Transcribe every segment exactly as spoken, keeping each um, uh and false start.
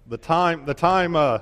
the time the time uh,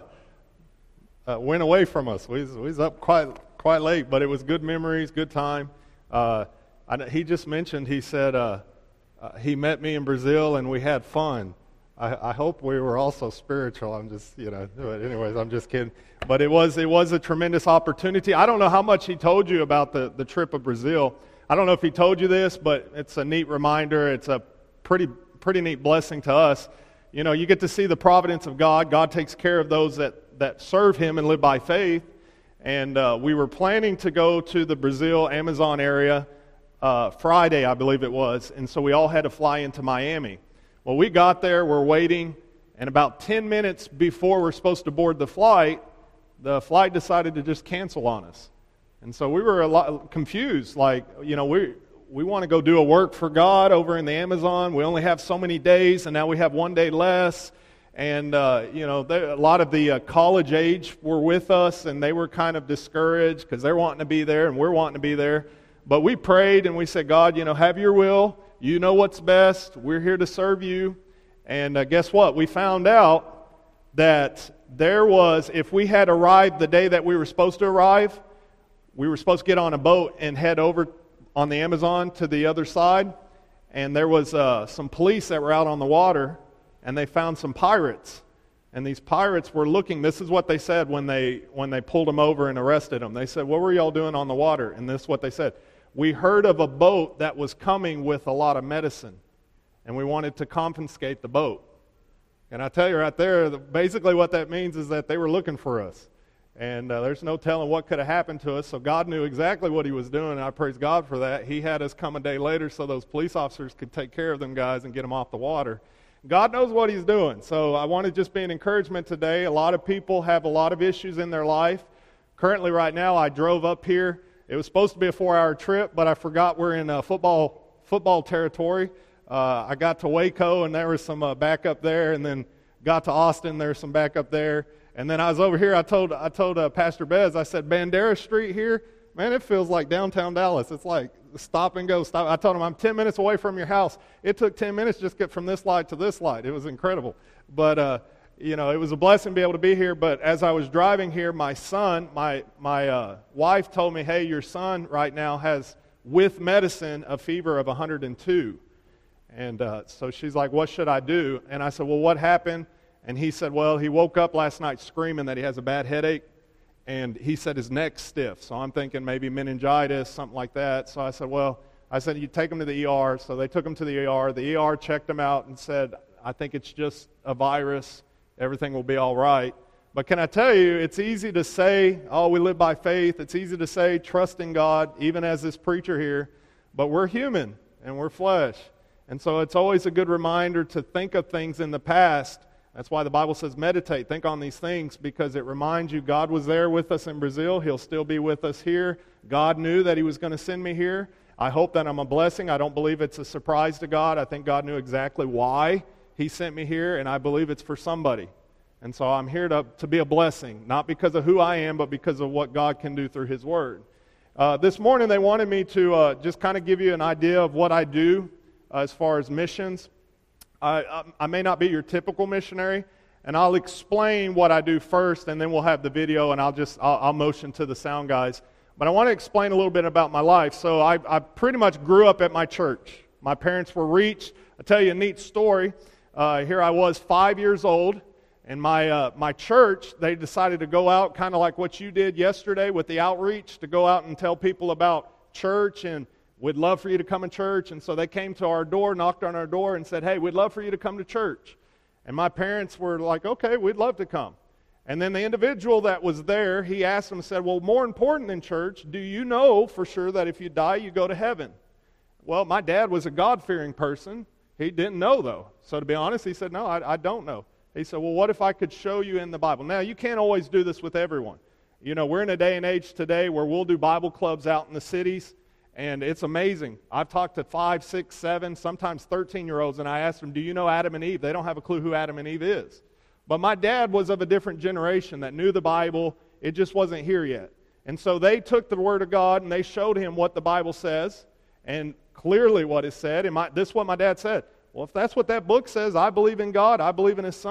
uh, went away from us. We was, we was up quite quite late, but it was good memories, good time. Uh, I, he just mentioned, he said uh, uh, he met me in Brazil and we had fun. I, I hope we were also spiritual. I'm just, you know, but anyways, I'm just kidding. But it was it was a tremendous opportunity. I don't know how much he told you about the, the trip of Brazil. I don't know if he told you this, but it's a neat reminder. It's a pretty pretty neat blessing to us. You know, you get to see the providence of God. God takes care of those that, that serve Him and live by faith. And uh, we were planning to go to the Brazil Amazon area uh, Friday, I believe it was. And so we all had to fly into Miami. Well, we got there, we're waiting, and about ten minutes before we're supposed to board the flight, the flight decided to just cancel on us. And so we were a lot confused, like, you know, we we want to go do a work for God over in the Amazon. We only have so many days, and now we have one day less. And, uh, you know, there, a lot of the uh, college age were with us, and they were kind of discouraged because they're wanting to be there, and we're wanting to be there. But we prayed, and we said, God, you know, have your will. You know what's best. We're here to serve you. And uh, guess what? We found out that there was, if we had arrived the day that we were supposed to arrive, we were supposed to get on a boat and head over on the Amazon to the other side. And there was uh, some police that were out on the water, and they found some pirates. And these pirates were looking. This is what they said when they when they pulled them over and arrested them. They said, what were y'all doing on the water? And this is what they said. We heard of a boat that was coming with a lot of medicine, and we wanted to confiscate the boat. And I tell you right there, basically what that means is that they were looking for us. And uh, there's no telling what could have happened to us, so God knew exactly what He was doing, and I praise God for that. He had us come a day later so those police officers could take care of them guys and get them off the water. God knows what He's doing, so I want to just be an encouragement today. A lot of people have a lot of issues in their life. Currently right now, I drove up here. It was supposed to be a four-hour trip, but I forgot we're in uh, football football territory. Uh, I got to Waco, and there was some uh, backup there, and then got to Austin, there was some backup there. And then I was over here, I told I told uh, Pastor Bez, I said, Bandera Street here, man, it feels like downtown Dallas. It's like stop and go, stop. I told him, I'm ten minutes away from your house. It took ten minutes just to get from this light to this light. It was incredible. But, uh, you know, it was a blessing to be able to be here. But as I was driving here, my son, my, my uh, wife told me, hey, your son right now has, with medicine, a fever of one hundred two. And uh, so she's like, what should I do? And I said, well, what happened? And he said, well, he woke up last night screaming that he has a bad headache, and he said his neck's stiff. So I'm thinking maybe meningitis, something like that. So I said, well, I said, you take him to the E R. So they took him to the E R. The E R checked him out and said, I think it's just a virus. Everything will be all right. But can I tell you, it's easy to say, oh, we live by faith. It's easy to say, trust in God, even as this preacher here. But we're human, and we're flesh. And so it's always a good reminder to think of things in the past. That's why the Bible says meditate, think on these things, because it reminds you God was there with us in Brazil. He'll still be with us here. God knew that He was going to send me here. I hope that I'm a blessing. I don't believe it's a surprise to God. I think God knew exactly why He sent me here, and I believe it's for somebody. And so I'm here to, to be a blessing, not because of who I am, but because of what God can do through His Word. Uh, this morning they wanted me to uh, just kind of give you an idea of what I do uh, as far as missions. I, I may not be your typical missionary, and I'll explain what I do first, and then we'll have the video, and I'll just I'll, I'll motion to the sound guys. But I want to explain a little bit about my life. So I, I pretty much grew up at my church. My parents were reached. I'll tell you a neat story. Uh, here I was, five years old, and my uh, my church, they decided to go out, kind of like what you did yesterday with the outreach, to go out and tell people about church and we'd love for you to come to church. And so they came to our door, knocked on our door, and said, hey, we'd love for you to come to church. And my parents were like, okay, we'd love to come. And then the individual that was there, he asked them, said, well, more important than church, do you know for sure that if you die, you go to heaven? Well, my dad was a God-fearing person. He didn't know, though. So to be honest, he said, no, I, I don't know. He said, well, what if I could show you in the Bible? Now, you can't always do this with everyone. You know, we're in a day and age today where we'll do Bible clubs out in the cities. And it's amazing. I've talked to five, six, seven, sometimes thirteen-year-olds, and I asked them, do you know Adam and Eve? They don't have a clue who Adam and Eve is. But my dad was of a different generation that knew the Bible. It just wasn't here yet. And so they took the Word of God, and they showed him what the Bible says, and clearly what it said. And my, this is what my dad said. Well, if that's what that book says, I believe in God, I believe in His Son.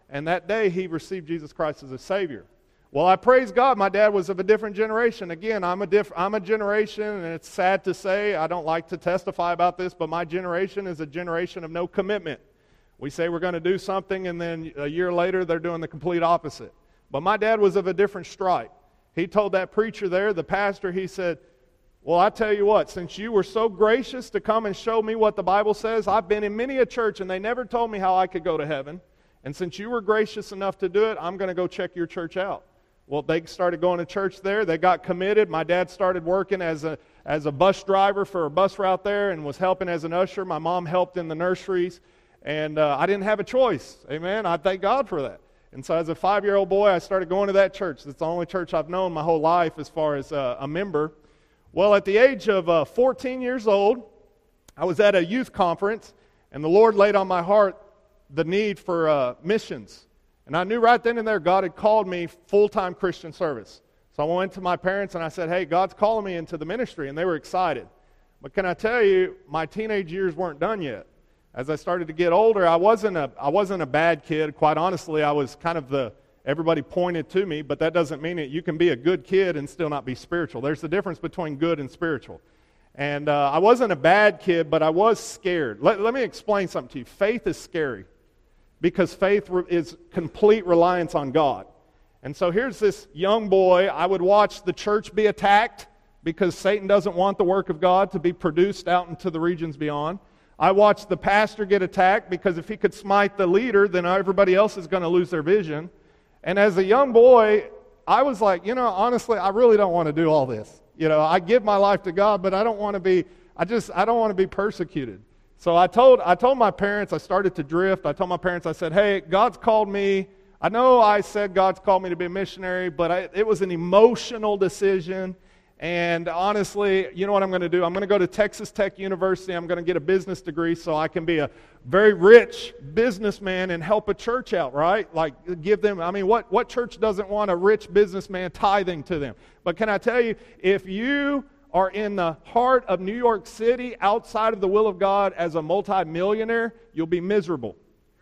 and that day he received Jesus Christ as a Savior. Well, I praise God, my dad was of a different generation. Again, I'm a diff- I'm a generation, and it's sad to say, I don't like to testify about this, but my generation is a generation of no commitment. We say we're going to do something, and then a year later, they're doing the complete opposite. But my dad was of a different stripe. He told that preacher there, the pastor, he said, well, I tell you what, since you were so gracious to come and show me what the Bible says, I've been in many a church, and they never told me how I could go to heaven. And since you were gracious enough to do it, I'm going to go check your church out. Well, they started going to church there. They got committed. My dad started working as a as a bus driver for a bus route there and was helping as an usher. My mom helped in the nurseries. And uh, I didn't have a choice. Amen. I thank God for that. And so as a five-year-old boy, I started going to that church. It's the only church I've known my whole life as far as uh, a member. Well, at the age of uh, fourteen years old, I was at a youth conference, and the Lord laid on my heart the need for uh, missions. And I knew right then and there God had called me full-time Christian service. So I went to my parents and I said, hey, God's calling me into the ministry, and they were excited. But can I tell you, my teenage years weren't done yet. As I started to get older, I wasn't a I wasn't a bad kid. Quite honestly, I was kind of the, everybody pointed to me, but that doesn't mean it. You can be a good kid and still not be spiritual. There's a difference between good and spiritual. And uh, I wasn't a bad kid, but I was scared. Let, let me explain something to you. Faith is scary because faith re- is complete reliance on God. And so here's this young boy. I would watch the church be attacked because Satan doesn't want the work of God to be produced out into the regions beyond. I watched the pastor get attacked because if he could smite the leader, then everybody else is going to lose their vision. And as a young boy, I was like, you know, honestly, I really don't want to do all this. You know, I give my life to God, but I don't want to be, I just, I don't want to be persecuted. So I told, I told my parents, I started to drift. I told my parents, I said, hey, God's called me. I know I said God's called me to be a missionary, but I, it was an emotional decision. And honestly, you know what I'm going to do? I'm going to go to Texas Tech University. I'm going to get a business degree so I can be a very rich businessman and help a church out, right? Like give them, I mean, what, what church doesn't want a rich businessman tithing to them? But can I tell you, if you are in the heart of New York City outside of the will of God as a multimillionaire, you'll be miserable.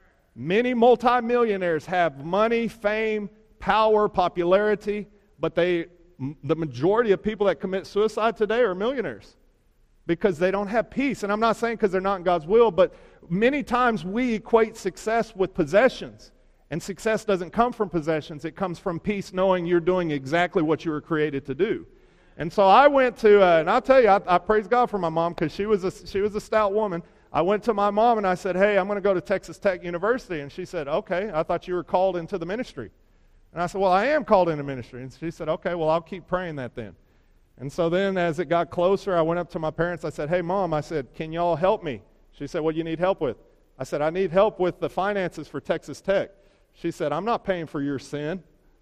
Many multimillionaires have money, fame, power, popularity, but they the majority of people that commit suicide today are millionaires because they don't have peace. And I'm not saying because they're not in God's will, but many times we equate success with possessions. And success doesn't come from possessions. It comes from peace, knowing you're doing exactly what you were created to do. And so I went to, uh, and I'll tell you, I, I praise God for my mom because she was a, she was a stout woman. I went to my mom and I said, hey, I'm going to go to Texas Tech University. And she said, okay, I thought you were called into the ministry. And I said, well, I am called into ministry. And she said, okay, well, I'll keep praying that then. And so then as it got closer, I went up to my parents. I said, hey, Mom, I said, can y'all help me? She said, what do you need help with? I said, I need help with the finances for Texas Tech. She said, I'm not paying for your sin.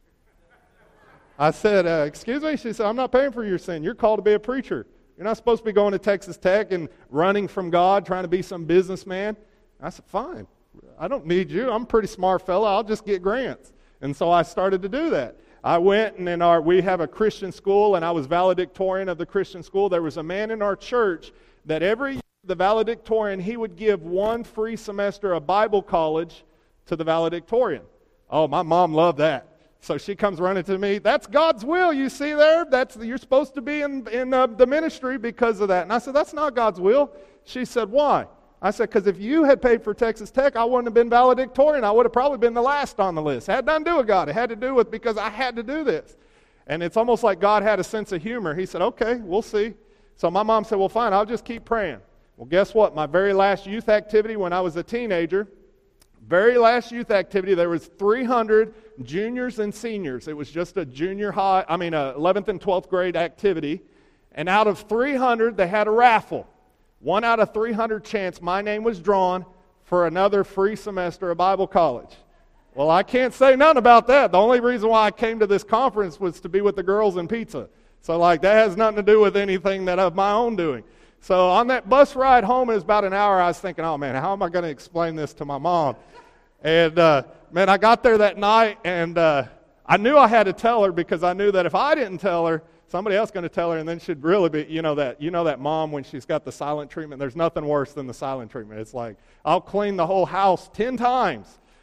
I said, uh, excuse me? She said, I'm not paying for your sin. You're called to be a preacher. You're not supposed to be going to Texas Tech and running from God, trying to be some businessman. I said, fine. I don't need you. I'm a pretty smart fella. I'll just get grants. And so I started to do that. I went, and in our, we have a Christian school, and I was valedictorian of the Christian school. There was a man in our church that every year, the valedictorian, he would give one free semester of Bible college to the valedictorian. Oh, my mom loved that. So she comes running to me, that's God's will, you see there? That's You're supposed to be in, in uh, the ministry because of that. And I said, that's not God's will. She said, why? I said, because if you had paid for Texas Tech, I wouldn't have been valedictorian. I would have probably been the last on the list. It had nothing to do with God. It had to do with because I had to do this. And it's almost like God had a sense of humor. He said, okay, we'll see. So my mom said, well, fine, I'll just keep praying. Well, guess what? My very last youth activity when I was a teenager, very last youth activity, there was three hundred juniors and seniors. It was just a junior high, I mean, a eleventh and twelfth grade activity. And out of three hundred, they had a raffle. One out of three hundred chance my name was drawn for another free semester of Bible college. Well, I can't say nothing about that. The only reason why I came to this conference was to be with the girls and pizza. So, like, that has nothing to do with anything that of my own doing. So, on that bus ride home, it was about an hour, I was thinking, oh, man, how am I going to explain this to my mom? And, uh, man, I got there that night, and uh, I knew I had to tell her because I knew that if I didn't tell her, somebody else going to tell her, and then she'd really be, you know that, you know that mom when she's got the silent treatment. There's nothing worse than the silent treatment. It's like, I'll clean the whole house ten times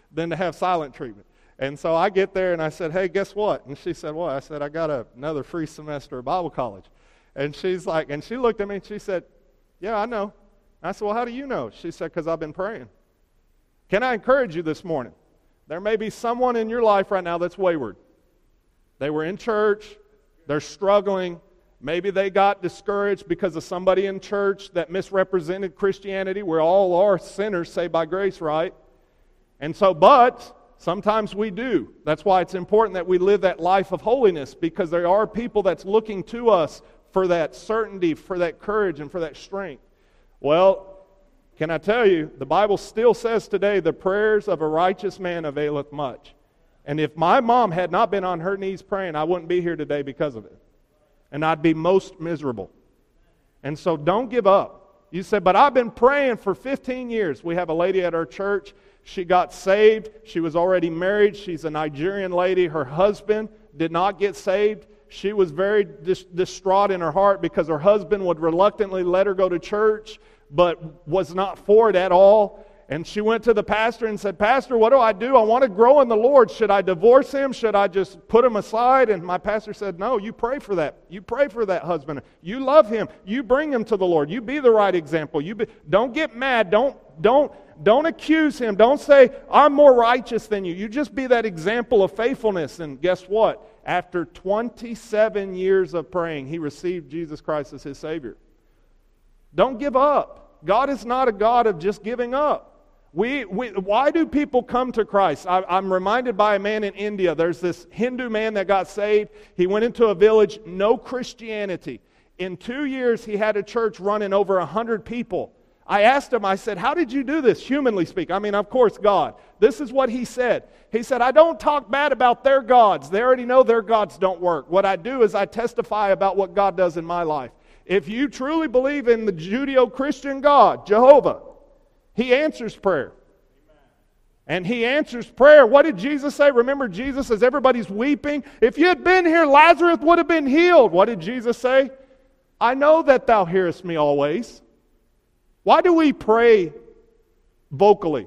than to have silent treatment. And so I get there and I said, hey, guess what? And she said, what? I said, I got a, another free semester of Bible college. And she's like, and she looked at me and she said, yeah, I know. I said, well, how do you know? She said, because I've been praying. Can I encourage you this morning? There may be someone in your life right now that's wayward. They were in church. They're struggling. Maybe they got discouraged because of somebody in church that misrepresented Christianity. We're all are sinners saved by grace, right? And so, but sometimes we do. That's why it's important that we live that life of holiness, because there are people that's looking to us for that certainty, for that courage, and for that strength. Well, can I tell you, the Bible still says today, the prayers of a righteous man availeth much. And if my mom had not been on her knees praying, I wouldn't be here today because of it. And I'd be most miserable. And so don't give up. You said, but I've been praying for fifteen years. We have a lady at our church. She got saved. She was already married. She's a Nigerian lady. Her husband did not get saved. She was very dis- distraught in her heart because her husband would reluctantly let her go to church, but was not for it at all. And she went to the pastor and said, Pastor, what do I do? I want to grow in the Lord. Should I divorce him? Should I just put him aside? And my pastor said, no, you pray for that. You pray for that husband. You love him. You bring him to the Lord. You be the right example. You be, don't get mad. Don't, don't, don't accuse him. Don't say, I'm more righteous than you. You just be that example of faithfulness. And guess what? After twenty-seven years of praying, he received Jesus Christ as his Savior. Don't give up. God is not a God of just giving up. We, we, why do people come to Christ? I, I'm reminded by a man in India. There's this Hindu man that got saved. He went into a village, no Christianity. In two years, he had a church running over one hundred people. I asked him, I said, how did you do this, humanly speaking? I mean, of course, God. This is what he said. He said, I don't talk bad about their gods. They already know their gods don't work. What I do is I testify about what God does in my life. If you truly believe in the Judeo-Christian God, Jehovah, He answers prayer. And He answers prayer. What did Jesus say? Remember, Jesus, as everybody's weeping, if you had been here, Lazarus would have been healed. What did Jesus say? I know that thou hearest me always. Why do we pray vocally?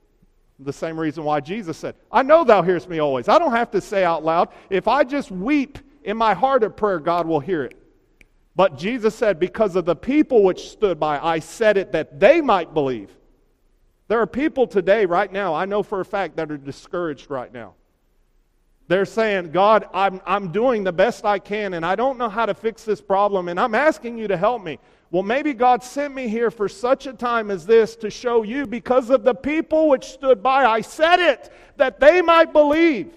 The same reason why Jesus said, I know thou hearest me always. I don't have to say out loud. If I just weep in my heart of prayer, God will hear it. But Jesus said, because of the people which stood by, I said it that they might believe. There are people today, right now, I know for a fact, that are discouraged right now. They're saying, God, I'm, I'm doing the best I can, and I don't know how to fix this problem, and I'm asking you to help me. Well, maybe God sent me here for such a time as this to show you, because of the people which stood by, I said it, that they might believe.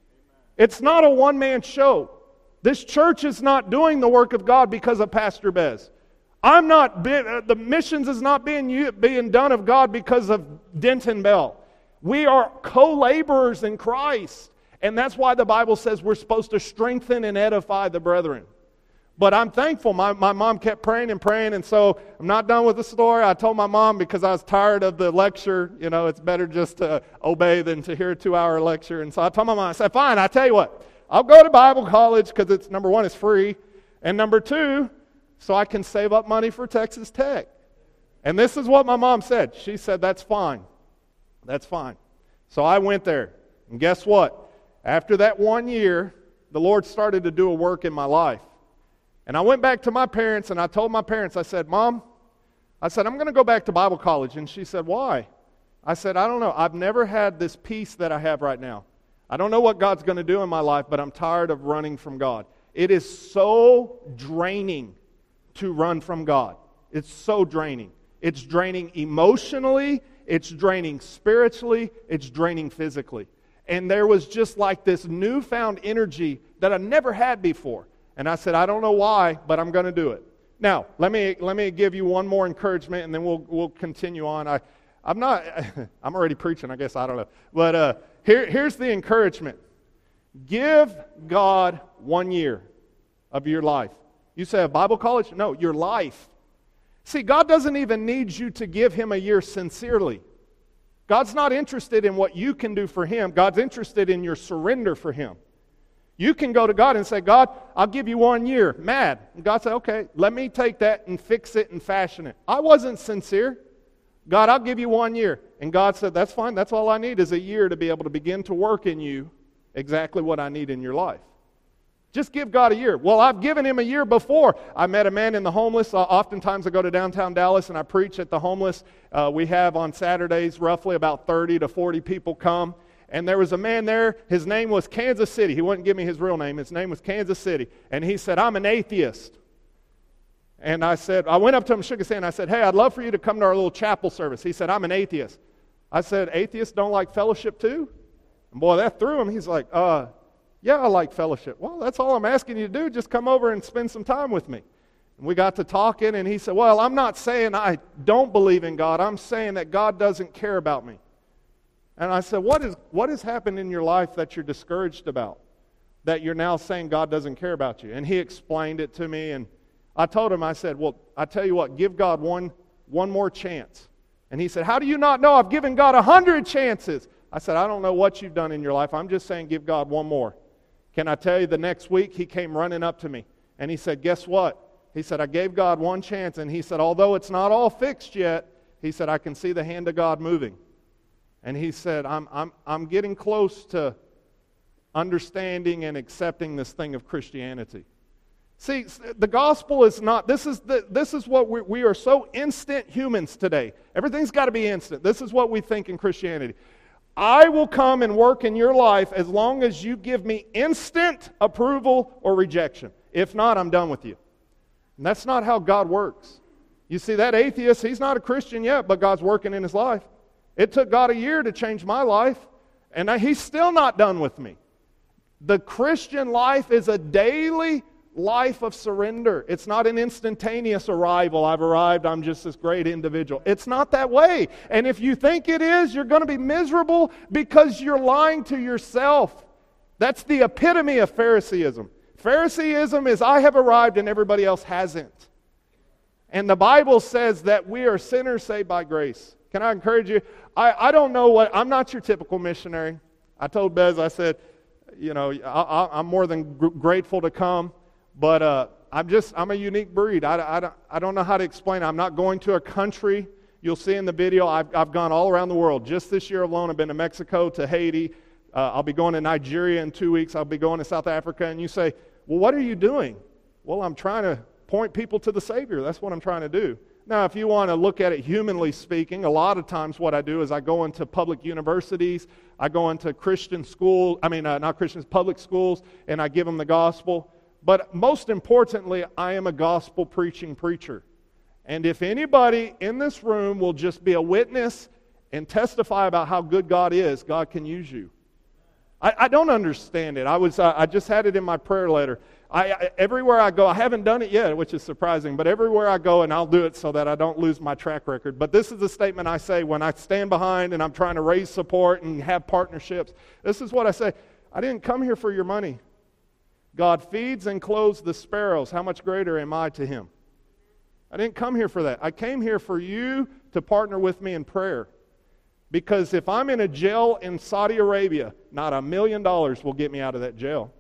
It's not a one-man show. This church is not doing the work of God because of Pastor Bez. I'm not, the missions is not being, being done of God because of Denton Bell. We are co-laborers in Christ. And that's why the Bible says we're supposed to strengthen and edify the brethren. But I'm thankful. My, my mom kept praying and praying, and so I'm not done with the story. I told my mom, because I was tired of the lecture, you know, it's better just to obey than to hear a two-hour lecture. And so I told my mom, I said, fine, I tell you what, I'll go to Bible college because it's, number one, it's free, and number two, so I can save up money for Texas Tech. And this is what my mom said. She said, that's fine. That's fine. So I went there, and guess what? After that one year, the Lord started to do a work in my life. And I went back to my parents, and I told my parents, I said, Mom, I said, I'm going to go back to Bible college. And she said, why? I said, I don't know. I've never had this peace that I have right now. I don't know what God's going to do in my life, but I'm tired of running from God. It is so draining to run from God. It's so draining. It's draining emotionally. It's draining spiritually. It's draining physically. And there was just like this newfound energy that I never had before. And I said, I don't know why, but I'm going to do it. Now, let me let me give you one more encouragement, and then we'll we'll continue on. I, I'm not, I'm already preaching, I guess, I don't know. But uh, here here's the encouragement. Give God one year of your life. You say a Bible college? No, your life. See, God doesn't even need you to give Him a year sincerely. God's not interested in what you can do for Him. God's interested in your surrender for Him. You can go to God and say, God, I'll give you one year. Mad. And God said, okay, let me take that and fix it and fashion it. I wasn't sincere. God, I'll give you one year. And God said, that's fine. That's all I need is a year to be able to begin to work in you exactly what I need in your life. Just give God a year. Well, I've given him a year before. I met a man in the homeless. Uh, oftentimes I go to downtown Dallas and I preach at the homeless. Uh, we have on Saturdays roughly about thirty to forty people come. And there was a man there. His name was Kansas City. He wouldn't give me his real name. His name was Kansas City. And he said, I'm an atheist. And I said, I went up to him and shook his hand. I said, hey, I'd love for you to come to our little chapel service. He said, I'm an atheist. I said, atheists don't like fellowship too? And boy, that threw him. He's like, uh... yeah, I like fellowship. Well, that's all I'm asking you to do. Just come over and spend some time with me. And we got to talking, and he said, well, I'm not saying I don't believe in God. I'm saying that God doesn't care about me. And I said, what is what has happened in your life that you're discouraged about, that you're now saying God doesn't care about you? And he explained it to me, and I told him, I said, well, I tell you what, give God one, one more chance. And he said, how do you not know? I've given God a hundred chances. I said, I don't know what you've done in your life. I'm just saying give God one more. Can I tell you, the next week he came running up to me and he said, guess what? He said, I gave God one chance, and he said, although it's not all fixed yet, he said, I can see the hand of God moving. And he said, I'm, I'm, I'm getting close to understanding and accepting this thing of Christianity. See, the gospel is not, this is, the, this is what we, we are so instant humans today. Everything's got to be instant. This is what we think in Christianity. I will come and work in your life as long as you give me instant approval or rejection. If not, I'm done with you. And that's not how God works. You see, that atheist, he's not a Christian yet, but God's working in his life. It took God a year to change my life, and he's still not done with me. The Christian life is a daily life of surrender. It's not an instantaneous arrival. I've arrived, I'm just this great individual. It's not that way. And if you think it is, you're going to be miserable because you're lying to yourself. That's the epitome of Phariseeism. Phariseeism is I have arrived and everybody else hasn't. And the Bible says that we are sinners saved by grace. Can I encourage you? I, I don't know what, I'm not your typical missionary. I told Bez, I said, you know, I, I, I'm more than gr- grateful to come. But uh, I'm just, I'm a unique breed. I, I, I don't know how to explain it. I'm not going to a country. You'll see in the video, I've, I've gone all around the world. Just this year alone, I've been to Mexico, to Haiti. Uh, I'll be going to Nigeria in two weeks. I'll be going to South Africa. And you say, well, what are you doing? Well, I'm trying to point people to the Savior. That's what I'm trying to do. Now, if you want to look at it humanly speaking, a lot of times what I do is I go into public universities. I go into Christian school, I mean, uh, not Christians, public schools, and I give them the gospel. But most importantly, I am a gospel preaching preacher. And if anybody in this room will just be a witness and testify about how good God is, God can use you. I, I don't understand it. I was uh, I just had it in my prayer letter. I, I everywhere I go, I haven't done it yet, which is surprising, but everywhere I go, and I'll do it so that I don't lose my track record. But this is the statement I say when I stand behind and I'm trying to raise support and have partnerships. This is what I say. I didn't come here for your money. God feeds and clothes the sparrows. How much greater am I to him? I didn't come here for that. I came here for you to partner with me in prayer. Because if I'm in a jail in Saudi Arabia, not a million dollars will get me out of that jail.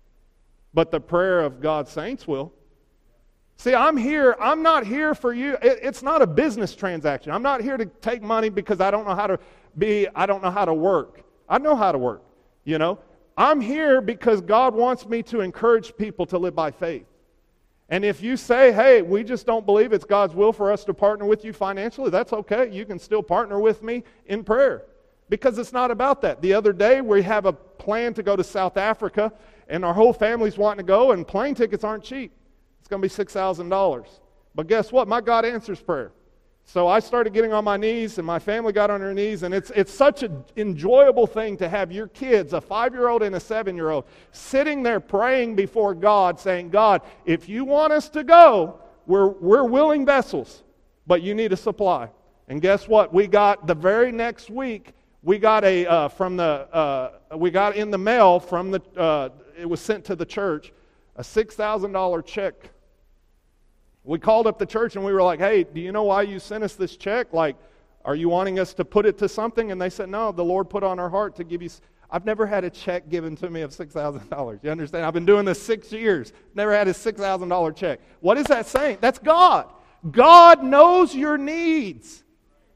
But the prayer of God's saints will. See, I'm here. I'm not here for you. It, it's not a business transaction. I'm not here to take money because I don't know how to be, I don't know how to work. I know how to work, you know. I'm here because God wants me to encourage people to live by faith. And if you say, hey, we just don't believe it's God's will for us to partner with you financially, that's okay. You can still partner with me in prayer. Because it's not about that. The other day, we have a plan to go to South Africa, and our whole family's wanting to go, and plane tickets aren't cheap. It's going to be six thousand dollars. But guess what? My God answers prayer. So I started getting on my knees, and my family got on their knees, and it's it's such an enjoyable thing to have your kids, a five-year-old and a seven-year-old, sitting there praying before God, saying, God, if you want us to go, we're we're willing vessels, but you need a supply. And guess what? We got the very next week, we got a uh, from the uh, we got in the mail from the uh, it was sent to the church, a six thousand dollars check. We called up the church and we were like, hey, do you know why you sent us this check? Like, are you wanting us to put it to something? And they said, no, the Lord put on our heart to give you. I've never had a check given to me of six thousand dollars. You understand? I've been doing this six years. Never had a six thousand dollars check. What is that saying? That's God. God knows your needs.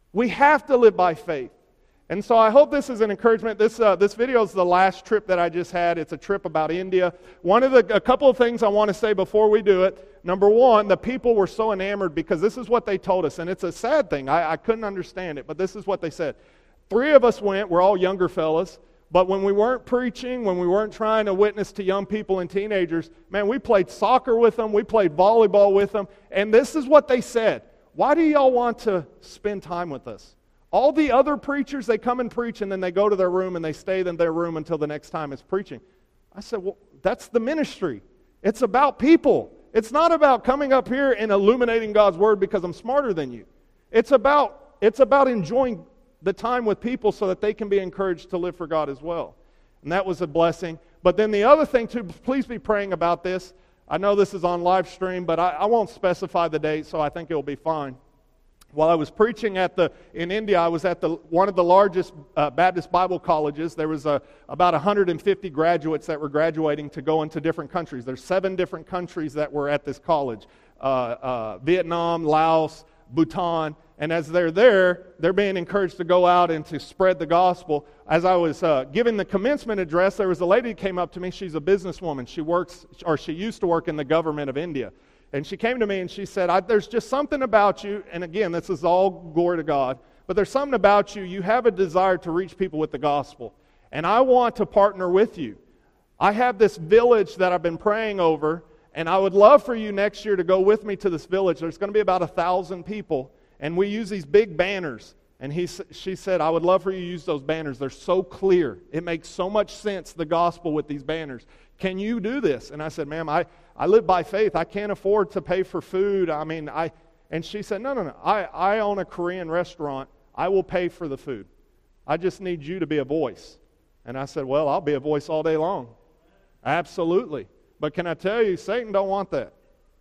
We have to live by faith. And so I hope this is an encouragement. This uh, this video is the last trip that I just had. It's a trip about India. One of the a couple of things I want to say before we do it. Number one, the people were so enamored because this is what they told us, and it's a sad thing. I, I couldn't understand it, but this is what they said. Three of us went. We're all younger fellas. But when we weren't preaching, when we weren't trying to witness to young people and teenagers, man, we played soccer with them. We played volleyball with them. And this is what they said. Why do y'all want to spend time with us? All the other preachers, they come and preach, and then they go to their room, and they stay in their room until the next time it's preaching. I said, well, that's the ministry. It's about people. It's not about coming up here and illuminating God's Word because I'm smarter than you. It's about, it's about enjoying the time with people so that they can be encouraged to live for God as well. And that was a blessing. But then the other thing, too, please be praying about this. I know this is on live stream, but I, I won't specify the date, so I think it'll be fine. While I was preaching at the in India, I was at the one of the largest uh, Baptist Bible colleges. There was uh, about one hundred fifty graduates that were graduating to go into different countries. There's seven different countries that were at this college. Uh, uh, Vietnam, Laos, Bhutan. And as they're there, they're being encouraged to go out and to spread the gospel. As I was uh, giving the commencement address, there was a lady who came up to me. She's a businesswoman. She works, or she used to work in the government of India. And she came to me and she said, I, there's just something about you, and again, this is all glory to God, but there's something about you, you have a desire to reach people with the gospel. And I want to partner with you. I have this village that I've been praying over, and I would love for you next year to go with me to this village. There's going to be about a thousand people, and we use these big banners. And he, she said, I would love for you to use those banners. They're so clear. It makes so much sense, the gospel with these banners. Can you do this? And I said, ma'am, I, I live by faith. I can't afford to pay for food. I mean, I. And she said, no, no, no. I, I own a Korean restaurant. I will pay for the food. I just need you to be a voice. And I said, well, I'll be a voice all day long. Absolutely. But can I tell you, Satan don't want that.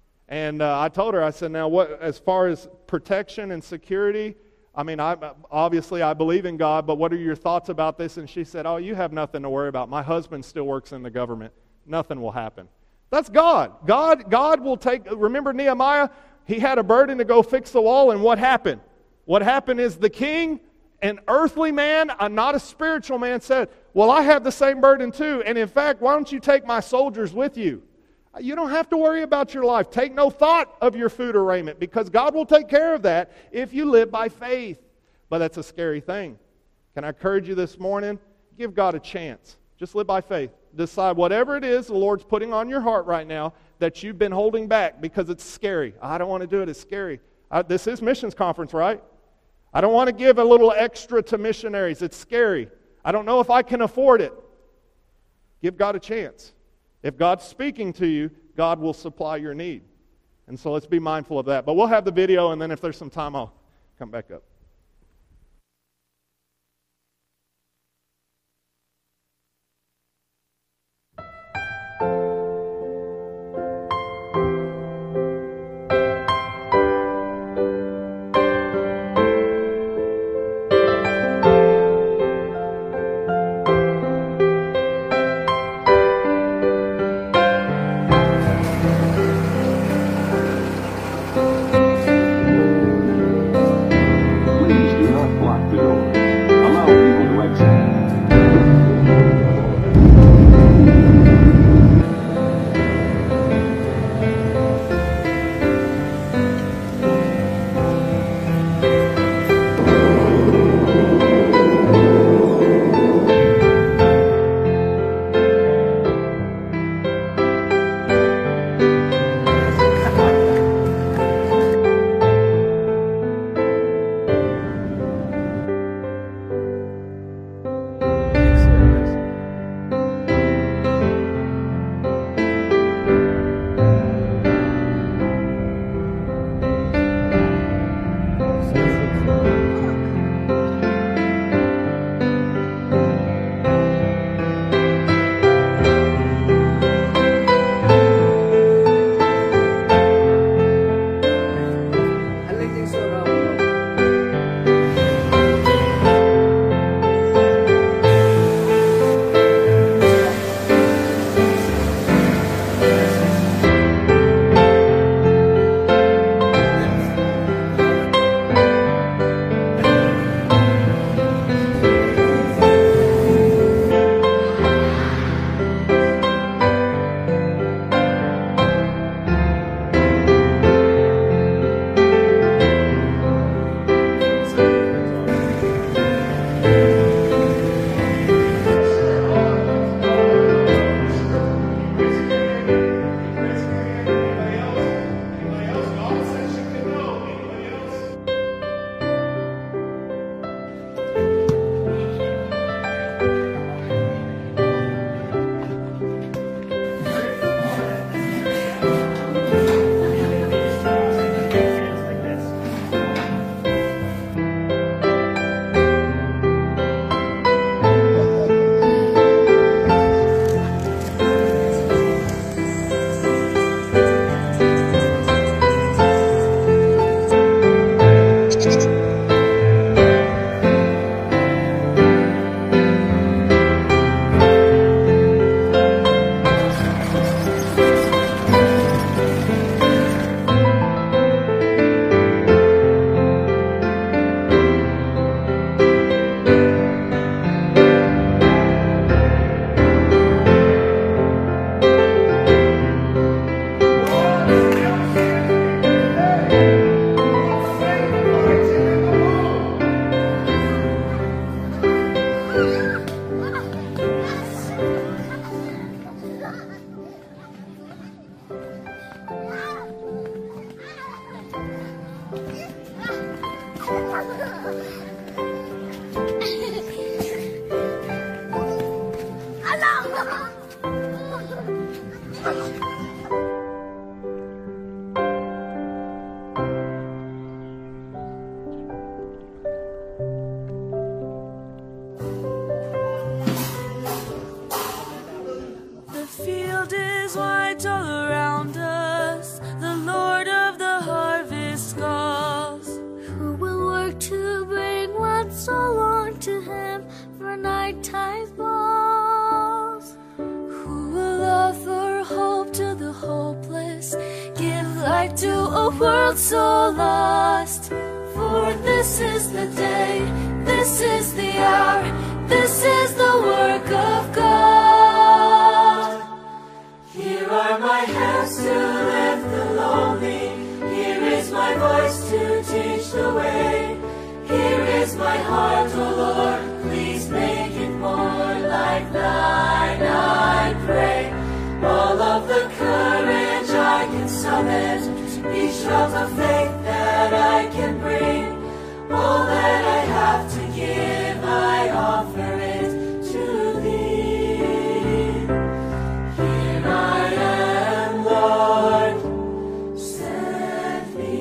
And uh, I told her, I said, now, what as far as protection and security, I mean, I, obviously I believe in God, but what are your thoughts about this? And she said, oh, you have nothing to worry about. My husband still works in the government. Nothing will happen. That's God. God, God will take, remember Nehemiah? He had a burden to go fix the wall, and what happened? What happened is the king, an earthly man, a, not a spiritual man, said, well, I have the same burden too, and in fact, why don't you take my soldiers with you? You don't have to worry about your life. Take no thought of your food or raiment, because God will take care of that if you live by faith. But that's a scary thing. Can I encourage you this morning? Give God a chance. Just live by faith. Decide whatever it is the Lord's putting on your heart right now that you've been holding back because it's scary. I don't want to do it. It's scary. I, this is missions conference, right? I don't want to give a little extra to missionaries. It's scary. I don't know if I can afford it. Give God a chance. If God's speaking to you, God will supply your need. And so let's be mindful of that. But we'll have the video, and then if there's some time, I'll come back up. The field is white all around us. The Lord of the harvest calls. Who will work to bring one soul unto him for nighttime balls? Who will offer hope to the hopeless, give light to a world so lost? For this is the day, this is the hour, this is the work of God. Here are my hands to lift the lonely. Here is my voice to teach the way. Here is my heart, O Lord, please make it more like thine, I pray. All of the courage I can summon, each drop of faith that I can bring, all that I have to give, I offer it to thee. Here I am, Lord, send me.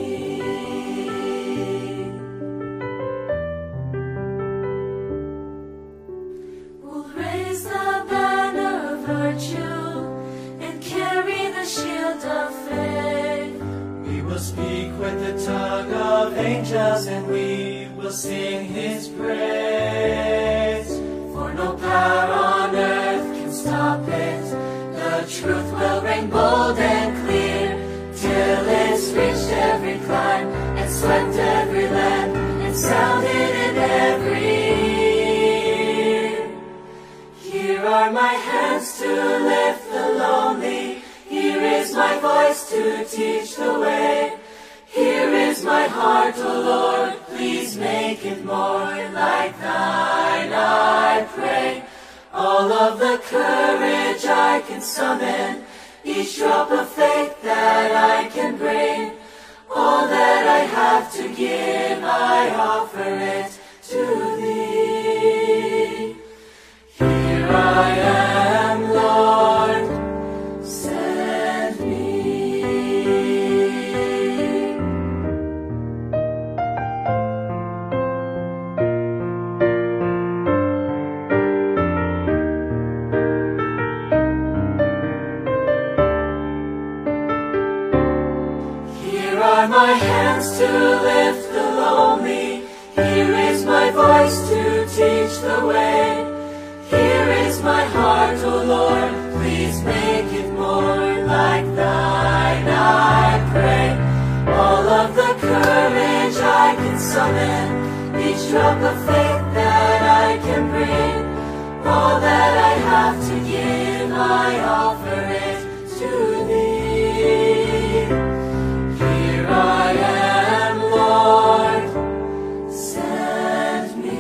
We'll raise the banner of virtue and carry the shield of faith. We will speak with the tongue of angels, and we will sing his praise. For no power on earth can stop it. The truth will ring bold and clear, till it's reached every clime and swept every land and sounded in every ear. Here are my hands to lift the lonely. Here is my voice to teach the way. Here is my heart, O Lord, please make it more like thine, I pray. All of the courage I can summon, each drop of faith that I can bring, all that I have to give, I offer it to thee. Here I am, Lord, send me. Here are my hands to lift the lonely. Here is my voice to teach the way. Here is my heart, O Lord, please make it more like thine, I pray. All of the courage I can summon, each drop of faith that I can bring, all that I have to give, I offer it to thee. Here I am, Lord, send me.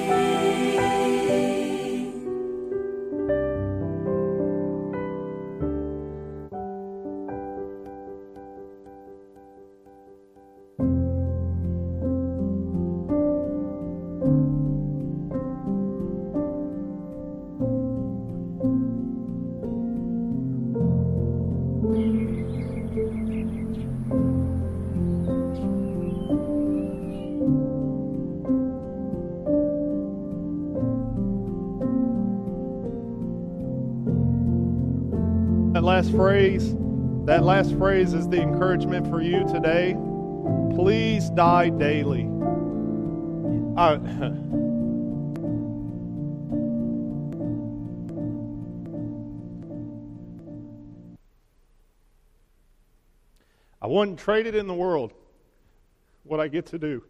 That last phrase, that last phrase is the encouragement for you today. Please die daily. I, I wouldn't trade it in the world, what I get to do.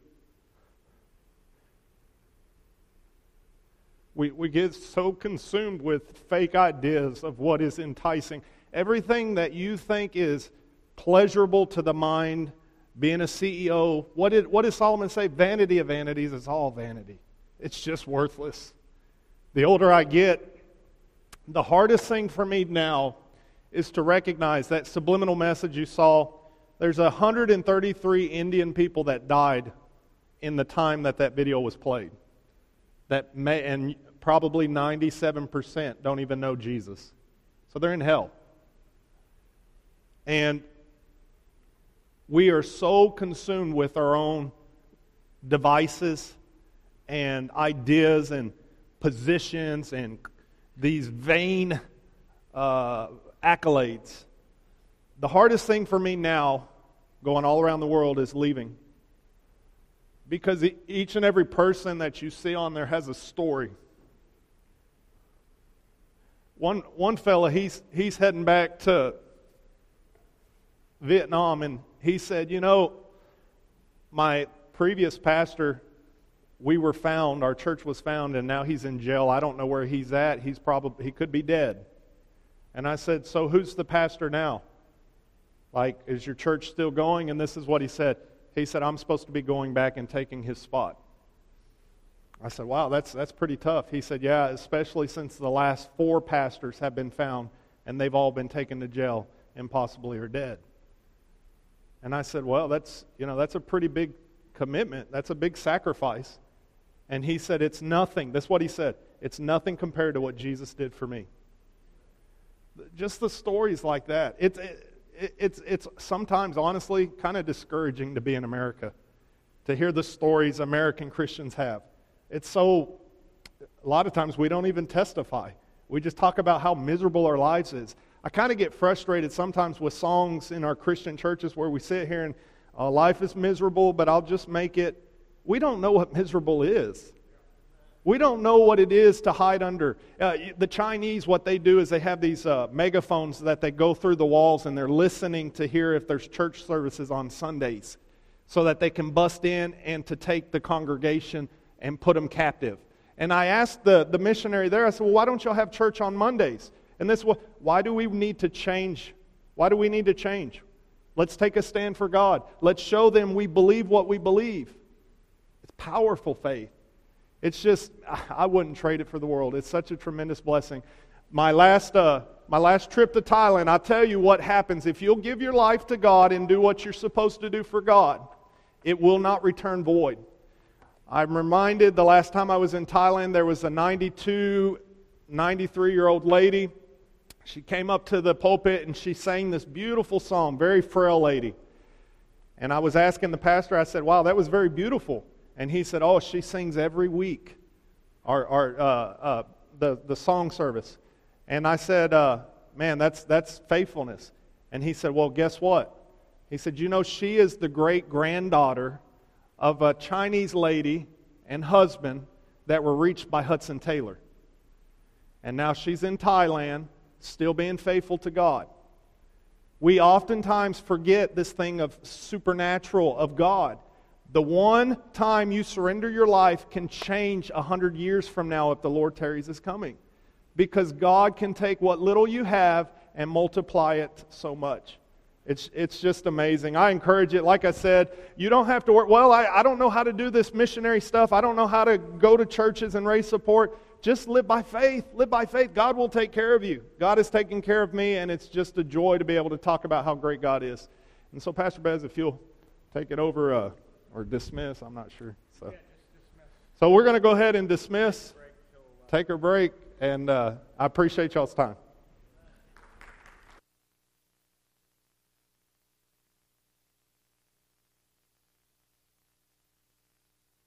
We, we get so consumed with fake ideas of what is enticing. Everything that you think is pleasurable to the mind, being a C E O, what did, what did Solomon say? Vanity of vanities is all vanity. It's just worthless. The older I get, the hardest thing for me now is to recognize that subliminal message you saw. There's one hundred thirty-three Indian people that died in the time that that video was played. That may, and probably ninety-seven percent don't even know Jesus. So they're in hell. And we are so consumed with our own devices and ideas and positions and these vain uh, accolades. The hardest thing for me now, going all around the world, is leaving. Because each and every person that you see on there has a story. One one fella, he's he's heading back to Vietnam, and he said, you know, my previous pastor, we were found, our church was found, and now he's in jail. I don't know where he's at. He's probably, he could be dead. And I said, so who's the pastor now? Like, is your church still going? And this is what he said. He said, I'm supposed to be going back and taking his spot. I said, wow, that's that's pretty tough. He said, yeah, especially since the last four pastors have been found, and they've all been taken to jail and possibly are dead. And I said, well, that's, you know, that's a pretty big commitment. That's a big sacrifice. And he said, it's nothing. That's what he said. It's nothing compared to what Jesus did for me. Just the stories like that. It's it, it's it's sometimes, honestly, kind of discouraging to be in America, to hear the stories American Christians have. It's so, a lot of times we don't even testify. We just talk about how miserable our lives is. I kind of get frustrated sometimes with songs in our Christian churches where we sit here and uh, life is miserable, but I'll just make it. We don't know what miserable is. We don't know what it is to hide under. Uh, the Chinese, what they do is they have these uh, megaphones that they go through the walls, and they're listening to hear if there's church services on Sundays so that they can bust in and to take the congregation and put them captive. And I asked the, the missionary there, I said, well, why don't y'all have church on Mondays? And this, why do we need to change? Why do we need to change? Let's take a stand for God. Let's show them we believe what we believe. It's powerful faith. It's just, I wouldn't trade it for the world. It's such a tremendous blessing. My last, uh, my last trip to Thailand, I'll tell you what happens. If you'll give your life to God and do what you're supposed to do for God, it will not return void. I'm reminded the last time I was in Thailand, there was a ninety-two, ninety-three-year-old lady. She came up to the pulpit and she sang this beautiful song, very frail lady. And I was asking the pastor, I said, wow, that was very beautiful. And he said, oh, she sings every week, our, our, uh, uh, the, the song service. And I said, uh, man, that's, that's faithfulness. And he said, well, guess what? He said, you know, she is the great-granddaughter of a Chinese lady and husband that were reached by Hudson Taylor. And now she's in Thailand, still being faithful to God. We oftentimes forget this thing of supernatural, of God. The one time you surrender your life can change a hundred years from now if the Lord tarries is coming. Because God can take what little you have and multiply it so much. It's it's just amazing. I encourage it. Like I said, you don't have to work. Well, I, I don't know how to do this missionary stuff. I don't know how to go to churches and raise support. Just live by faith. Live by faith. God will take care of you. God is taking care of me, and it's just a joy to be able to talk about how great God is. And so, Pastor Bez, if you'll take it over uh, or dismiss, I'm not sure. So, yeah, so we're going to go ahead and dismiss, take a break, and uh, I appreciate y'all's time.